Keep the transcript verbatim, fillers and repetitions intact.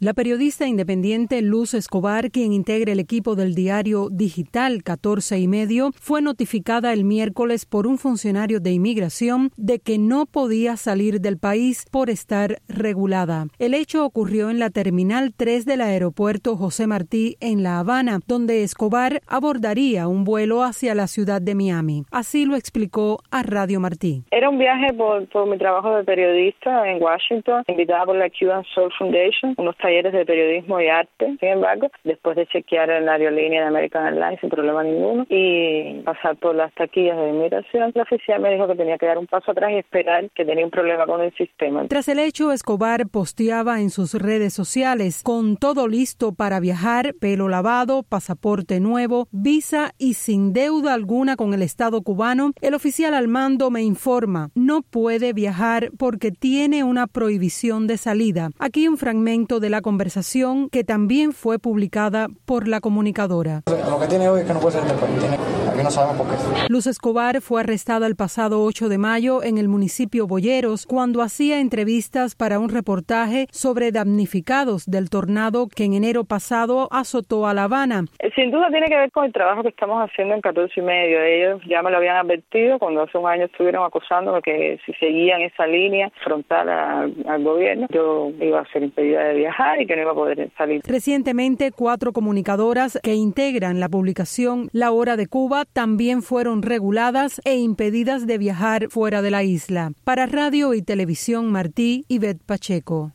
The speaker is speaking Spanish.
La periodista independiente Luz Escobar, quien integra el equipo del diario digital catorce y medio, fue notificada el miércoles por un funcionario de inmigración de que no podía salir del país por estar regulada. El hecho ocurrió en la Terminal tres del aeropuerto José Martí en La Habana, donde Escobar abordaría un vuelo hacia la ciudad de Miami. Así lo explicó a Radio Martí. Era un viaje por, por mi trabajo de periodista en Washington, invitada por la Cuban Soul Foundation, unos talleres de periodismo y arte. Sin embargo, después de chequear en la aerolínea de American Airlines sin problema ninguno y pasar por las taquillas de inmigración, la oficial me dijo que tenía que dar un paso atrás y esperar, que tenía un problema con el sistema. Tras el hecho, Escobar posteaba en sus redes sociales: con todo listo para viajar, pelo lavado, pasaporte nuevo, visa y sin deuda alguna con el Estado cubano, el oficial al mando me informa, no puede viajar porque tiene una prohibición de salida. Aquí un fragmento de la conversación que también fue publicada por la comunicadora. Lo que tiene hoy es que no puede salir del país. Tiene, aquí no sabemos por qué. Luz Escobar fue arrestada el pasado ocho de mayo en el municipio Boyeros cuando hacía entrevistas para un reportaje sobre damnificados del tornado que en enero pasado azotó a La Habana. Sin duda tiene que ver con el trabajo que estamos haciendo en catorce y medio. Ellos ya me lo habían advertido cuando hace un año estuvieron acusándome que si seguían esa línea frontal a, al gobierno, yo iba a ser impedida de viajar y que no iba a poder salir. Recientemente, cuatro comunicadoras que integran la publicación La Hora de Cuba también fueron reguladas e impedidas de viajar fuera de la isla. Para Radio y Televisión Martí, Ivette Pacheco.